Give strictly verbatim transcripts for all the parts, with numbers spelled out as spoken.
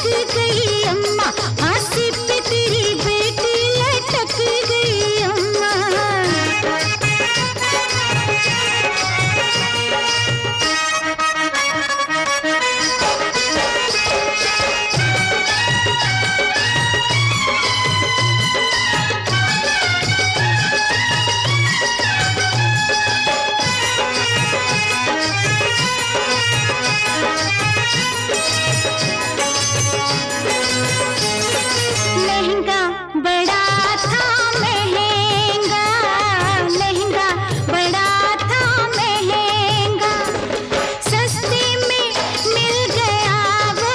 गई अम्मा, फांसी पे तेरी बेटी लटक गई अम्मा। लहंगा बड़ा था महंगा, लहंगा बड़ा था महंगा, सस्ते में मिल गया वो,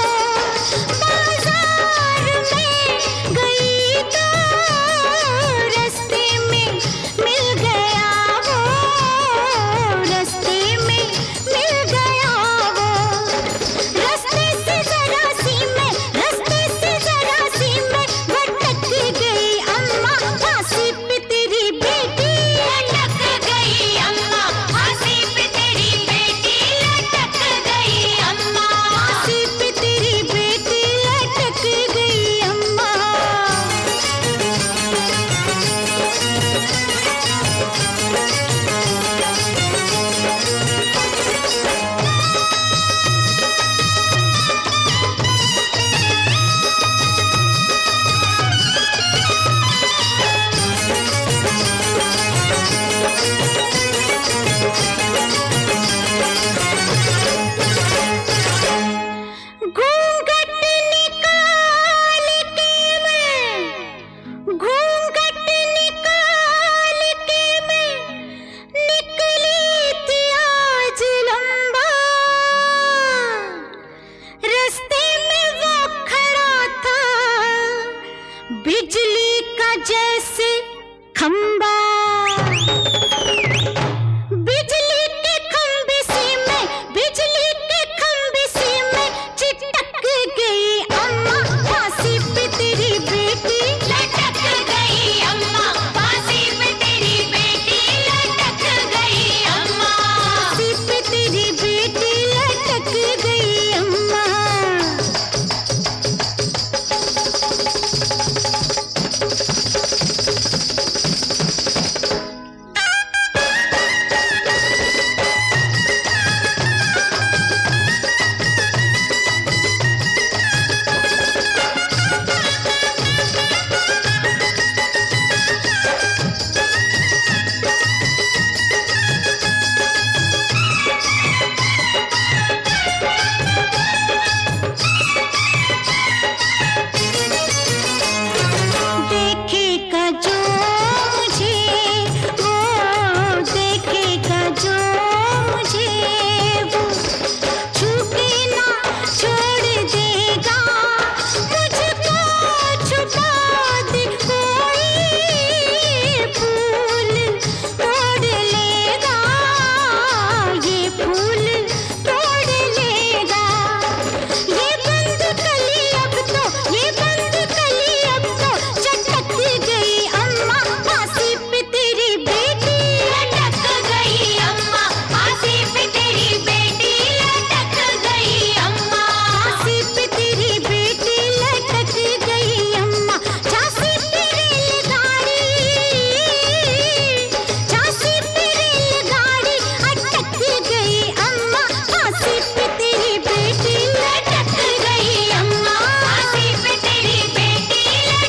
बाजार में गई तो रास्ते में मिल गया वो, रास्ते में मिल गया वो, रास्ते से जरा सी में, रास्ते से जरा सी में भटक गई अम्मा, फांसी पे तेरी बेटी लटक गई अम्मा, फांसी पे तेरी बेटी लटक गई अम्मा, फांसी पे तेरी बेटी लटक गई अम्मा। घूंघट निकाल के मैं, घूंघट निकाल के मैं निकली थी आज लंबा, रास्ते में वो खड़ा था बिजली का जैसे खंबा, बिजली के खंबे से मैं, बिजली के खंबे से मैं चिटक गई अम्मा, फांसी पे तेरी बेटी लटक गई अम्मा, फांसी पे तेरी बेटी लटक गई अम्मा, फांसी पे तेरी बेटी लटक गई अम्मा। देखेगा जो मुझे, वो देखेगा जो मुझे, वो छू के ना छोड़ देगा, मुझको छुपा दे कोई फूल तोड़ लेगा, ये फूल तोड़ लेगा, ये बंद कली अब तो, ये बंद कली अब तो चटक गई अम्मा, फांसी पे तेरी बेटी लटक गई अम्मा, फांसी पे तेरी बेटी लटक गई अम्मा, फांसी पे तेरी बेटी लटक गई अम्मा। झांसी पे रेलगाड़ी, झांसी पे रेलगाड़ी अटक गई अम्मा, फांसी पे तेरी बेटी लटक गई अम्मा, फांसी पे तेरी बेटी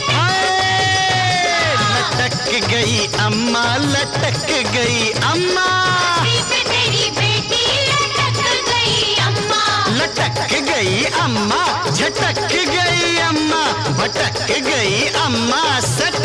लटक गई अम्मा, लटक गई अम्मा, फांसी पे तेरी बेटी लटक गई अम्मा, लटक गई अम्मा, झटक गई अम्मा, भटक गई अम्मा, सट